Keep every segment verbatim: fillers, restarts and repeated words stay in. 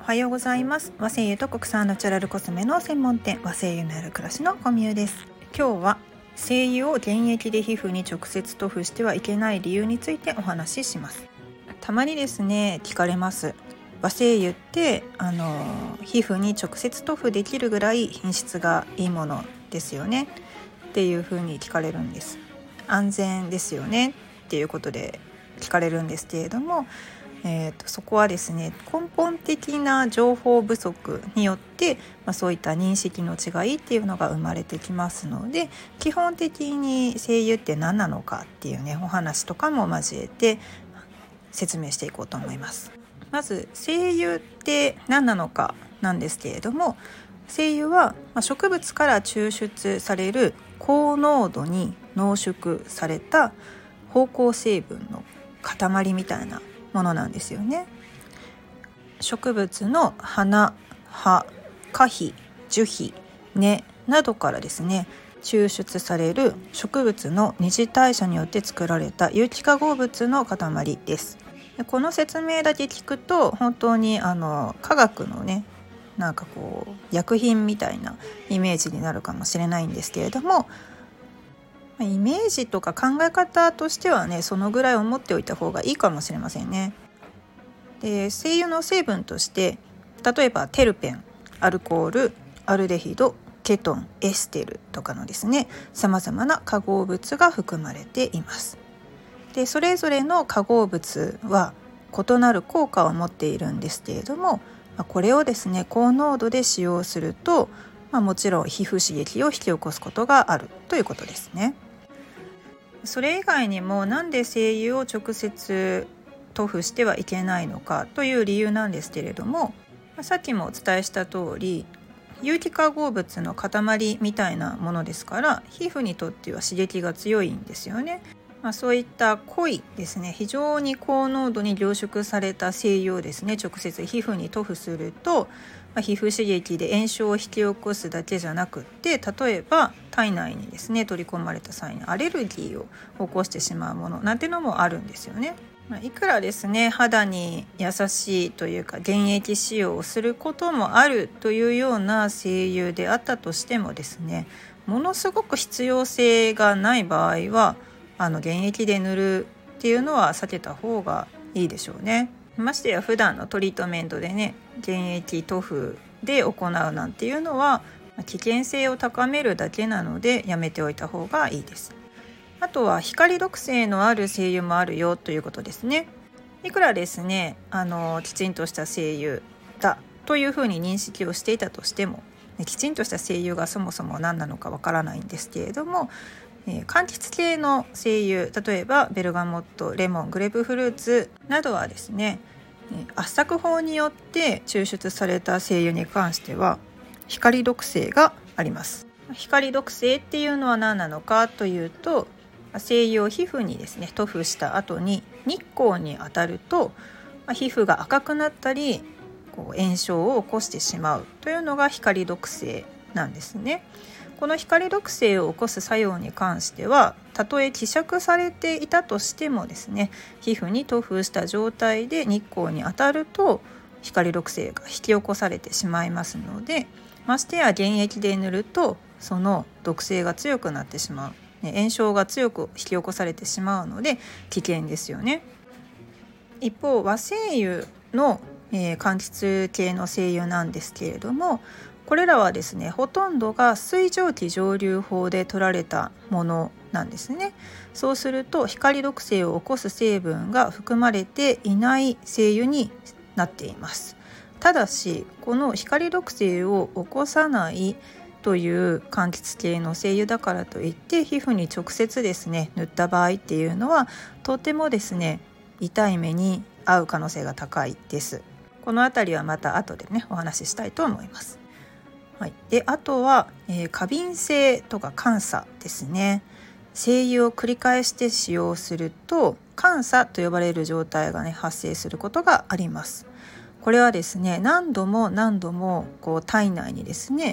はようございます。和精油と国産ナチュラルコスメの専門店、和精油のある暮らしのコミュです。今日は精油を原液で皮膚に直接塗布してはいけない理由についてお話しします。たまにですね聞かれます。和精油ってあの皮膚に直接塗布できるぐらい品質がいいものですよねっていう風に聞かれるんです。安全ですよねっていうことで聞かれるんですけれども、えー、とそこはですね根本的な情報不足によって、まあ、そういった認識の違いっていうのが生まれてきますので、基本的に精油って何なのかっていうねお話とかも交えて説明していこうと思います。まず精油って何なのかなんですけれども、精油は植物から抽出される高濃度に濃縮された芳香成分の塊みたいなものなんですよね。植物の花、葉、果皮、樹皮、根などからですね抽出される植物の二次代謝によって作られた有機化合物の塊です。でこの説明だけ聞くと本当にあの科学のねなんかこう薬品みたいなイメージになるかもしれないんですけれども、イメージとか考え方としてはねそのぐらい思っておいた方がいいかもしれませんね。で精油の成分として例えばテルペン、アルコール、アルデヒド、ケトン、エステルとかのですねさまざまな化合物が含まれています。でそれぞれの化合物は異なる効果を持っているんですけれども、これをですね高濃度で使用すると、まあ、もちろん皮膚刺激を引き起こすことがあるということですね。それ以外にもなんで精油を直接塗布してはいけないのかという理由なんですけれども、さっきもお伝えした通り有機化合物の塊みたいなものですから皮膚にとっては刺激が強いんですよね。まあ、そういった濃いですね非常に高濃度に凝縮された精油をですね直接皮膚に塗布すると、まあ、皮膚刺激で炎症を引き起こすだけじゃなくって例えば体内にですね取り込まれた際にアレルギーを起こしてしまうものなんてのもあるんですよね。まあ、いくらですね肌に優しいというか原液使用をすることもあるというような精油であったとしてもですねものすごく必要性がない場合はあの原液で塗るっていうのは避けた方がいいでしょうね。ましてや普段のトリートメントでね原液塗布で行うなんていうのは危険性を高めるだけなのでやめておいた方がいいです。あとは光毒性のある精油もあるよということですね。いくらですねあのきちんとした精油だというふうに認識をしていたとしてもきちんとした精油がそもそも何なのかわからないんですけれども、えー、柑橘系の精油例えばベルガモット、レモン、グレープフルーツなどはですね圧搾法によって抽出された精油に関しては光毒性があります。光毒性っていうのは何なのかというと精油を皮膚にですね塗布した後に日光に当たると皮膚が赤くなったりこう炎症を起こしてしまうというのが光毒性なんですね。この光毒性を起こす作用に関してはたとえ希釈されていたとしてもですね皮膚に塗布した状態で日光に当たると光毒性が引き起こされてしまいますので、ましてや原液で塗るとその毒性が強くなってしまう、ね、炎症が強く引き起こされてしまうので危険ですよね。一方和精油の、えー、柑橘系の精油なんですけれども、これらはですねほとんどが水蒸気蒸留法で取られたものなんですね。そうすると光毒性を起こす成分が含まれていない精油になっています。ただしこの光毒性を起こさないという柑橘系の精油だからといって皮膚に直接ですね塗った場合っていうのはとてもですね痛い目に遭う可能性が高いです。このあたりはまた後でねお話ししたいと思います。はい、であとは、えー、過敏性とか乾燥ですね。精油を繰り返して使用すると乾燥と呼ばれる状態がね発生することがあります。これはですね何度も何度もこう体内にですね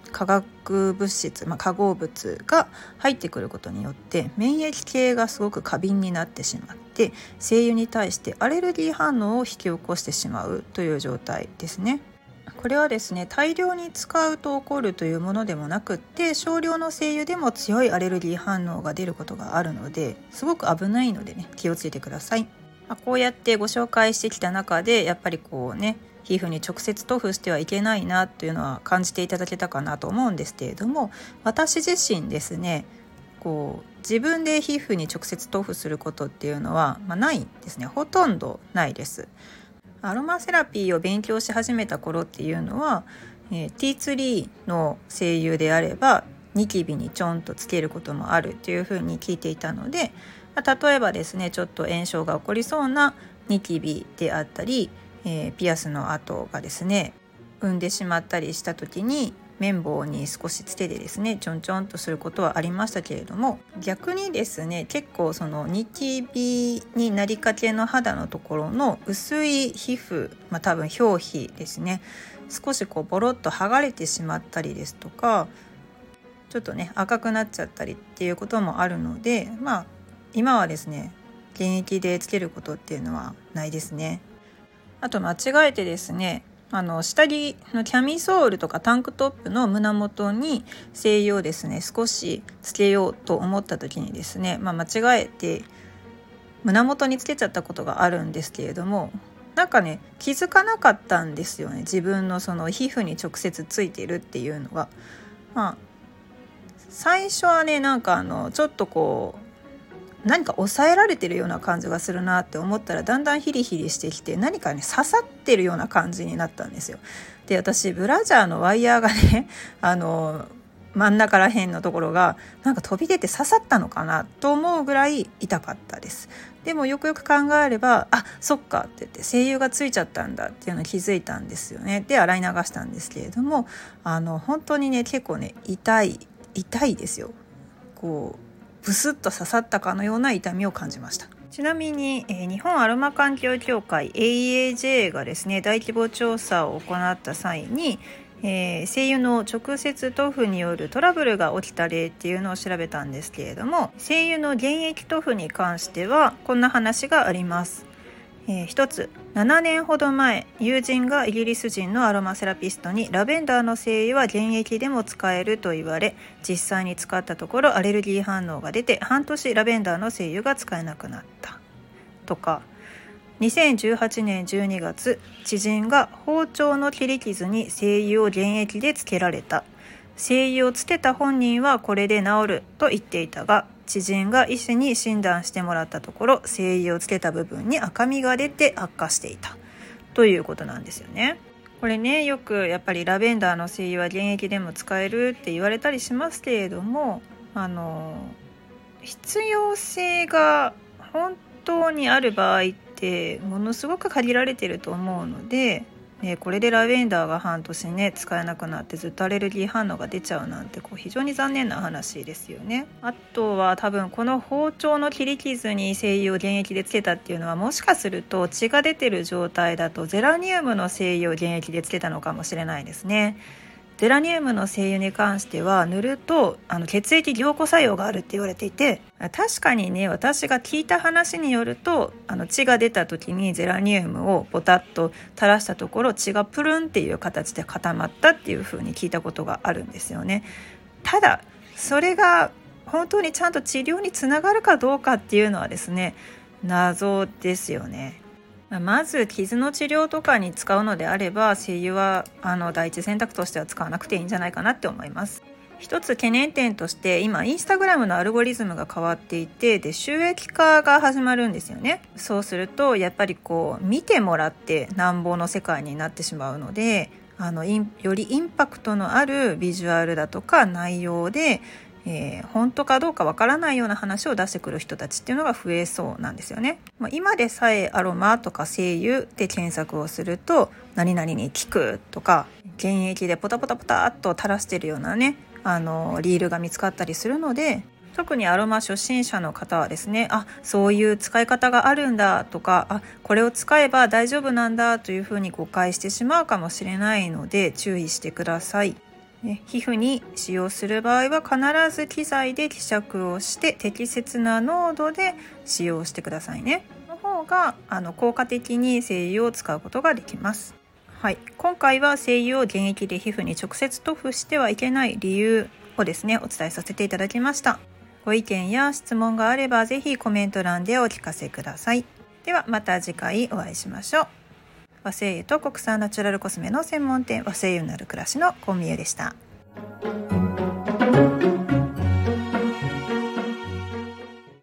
化学物質、まあ、化合物が入ってくることによって免疫系がすごく過敏になってしまって精油に対してアレルギー反応を引き起こしてしまうという状態ですね。これはですね、大量に使うと起こるというものでもなくって少量の精油でも強いアレルギー反応が出ることがあるのですごく危ないのでね、気をつけてください。まあ、こうやってご紹介してきた中でやっぱりこうね、皮膚に直接塗布してはいけないなというのは感じていただけたかなと思うんですけれども、私自身ですね、こう自分で皮膚に直接塗布することっていうのは、まあ、ないんですね。ほとんどないです。アロマセラピーを勉強し始めた頃っていうのは、えー、ティーツリーの精油であればニキビにちょんとつけることもあるというふうに聞いていたので、まあ、例えばですね、ちょっと炎症が起こりそうなニキビであったり、えー、ピアスの跡がですね産んでしまったりした時に綿棒に少しつけてですねちょんちょんとすることはありましたけれども、逆にですね、結構そのニキビになりかけの肌のところの薄い皮膚、まあ、多分表皮ですね、少しこうボロッと剥がれてしまったりですとか、ちょっとね赤くなっちゃったりっていうこともあるので、まあ今はですね現役でつけることっていうのはないですね。あと間違えてですね、あの下着のキャミソールとかタンクトップの胸元に精油をですね少しつけようと思った時にですね、まあ、間違えて胸元につけちゃったことがあるんですけれども、なんかね気づかなかったんですよね。自分のその皮膚に直接ついているっていうのが、まあ最初はねなんかあのちょっとこう何か抑えられてるような感じがするなって思ったら、だんだんヒリヒリしてきて何かね刺さってるような感じになったんですよ。で、私ブラジャーのワイヤーがねあの真ん中ら辺のところがなんか飛び出て刺さったのかなと思うぐらい痛かったです。でもよくよく考えれば、あ、そっかって言って精油がついちゃったんだっていうのを気づいたんですよね。で洗い流したんですけれども、あの本当にね結構ね痛い痛いですよ。こうブスッと刺さったかのような痛みを感じました。ちなみに、えー、日本アロマ環境協会 エーイーエージェー がですね大規模調査を行った際に、えー、精油の直接塗布によるトラブルが起きた例っていうのを調べたんですけれども、精油の原液塗布に関してはこんな話があります。えー、一つ、ななねんほど前、友人がイギリス人のアロマセラピストにラベンダーの精油は原液でも使えると言われ、実際に使ったところアレルギー反応が出て半年ラベンダーの精油が使えなくなったとか、にせんじゅうはちねんじゅうにがつ、知人が包丁の切り傷に精油を原液でつけられた。精油をつけた本人はこれで治ると言っていたが、知人が医師に診断してもらったところ精油をつけた部分に赤みが出て悪化していたということなんですよね。これね、よくやっぱりラベンダーの精油は原液でも使えるって言われたりしますけれども、あの必要性が本当にある場合ってものすごく限られてると思うので、ね、これでラベンダーが半年ね使えなくなってずっとアレルギー反応が出ちゃうなんてこう非常に残念な話ですよね。あとは多分この包丁の切り傷に精油を原液でつけたっていうのは、もしかすると血が出てる状態だとゼラニウムの精油を原液でつけたのかもしれないですね。ゼラニウムの精油に関しては塗るとあの血液凝固作用があるって言われていて、確かにね私が聞いた話によると、あの血が出た時にゼラニウムをポタッと垂らしたところ血がプルンっていう形で固まったっていう風に聞いたことがあるんですよね。ただそれが本当にちゃんと治療につながるかどうかっていうのはですね謎ですよね。まず傷の治療とかに使うのであれば精油はあの第一選択としては使わなくていいんじゃないかなって思います。一つ懸念点として今インスタグラムのアルゴリズムが変わっていて、で収益化が始まるんですよね。そうするとやっぱりこう見てもらってなんぼの世界になってしまうので、あのよりインパクトのあるビジュアルだとか内容でえー、本当かどうかわからないような話を出してくる人たちっていうのが増えそうなんですよね。まあ、今でさえアロマとか精油で検索をすると何々に効くとか原液でポタポタポタっと垂らしてるようなねあのリールが見つかったりするので、特にアロマ初心者の方はですね、あ、そういう使い方があるんだとか、あ、これを使えば大丈夫なんだというふうに誤解してしまうかもしれないので注意してください。 ね、皮膚に使用する場合は必ず機材で希釈をして適切な濃度で使用してくださいね。その方があの効果的に精油を使うことができます。はい、今回は精油を原液で皮膚に直接塗布してはいけない理由をですねお伝えさせていただきました。ご意見や質問があればぜひコメント欄でお聞かせください。ではまた次回お会いしましょう。和精油と国産ナチュラルコスメの専門店和精油なる暮らしのコンミエでした。